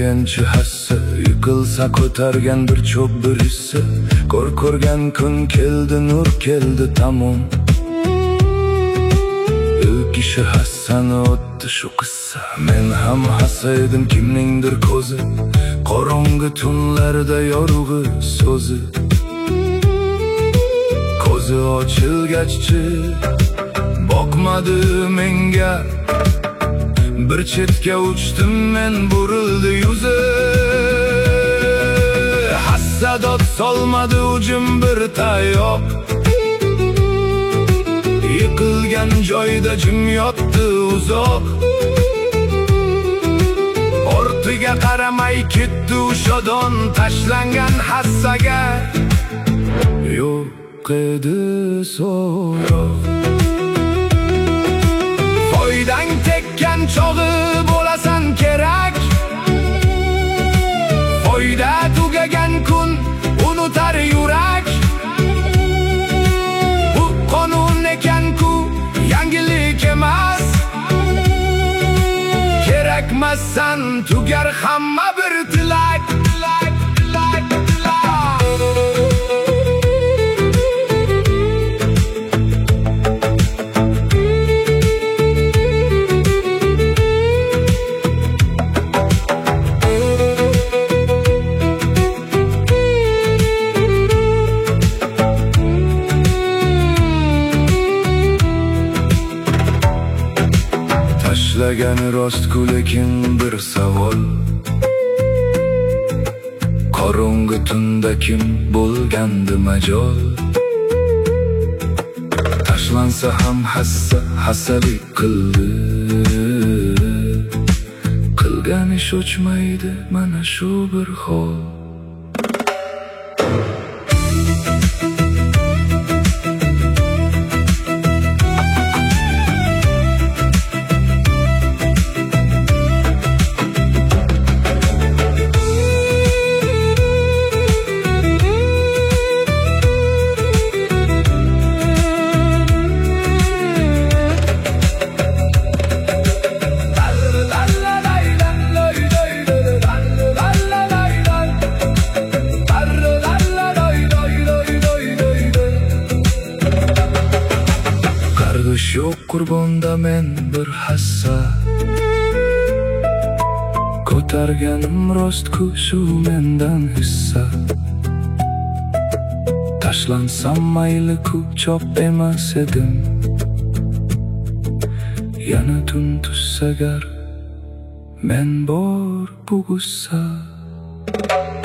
tayanchi hassa, yiqilsa ko'targan bir cho'p bir hissa. Ko'rgan kun keldi, nur keldi tamom. U kishi hassani o'tdi shu qissa. Men ham hassa edim kimningdir ko'zi, qorong'i tunlarda yorug'i so'zi. Ko'zi ochilgachchi boqmadi menga, bir chetga uchdim men, burildi yuzi. Hassadot solmadi ujim bir tayoq, yiqilgan joyda jim yotdi uzoq. Ortiga qaramay ketdi shodon, tashlangan hassaga yo'q edi so'roq. Foydang tekkan chog'i bo'lasan kerak, foyda tugagan kun unutar yurak. Bu qonun ekan-ku, yangilik emas. Kerakmassan tugar hamma bir tilak. Tashlagani rost-ku, lekin bir savol: qorong'i tunda kim bo'lgandi majol? Tashlansa ham hassa, hassalik qildi. Qilgan ish o'chmaydi, mana shu bir hol. Yo'q qurbonda men bir hassa, ko'targanim rost-ku shu mendan hissa. Tashlansam mayli-ku, chop emas edim. Yana tun tussagar men bor bu gussa.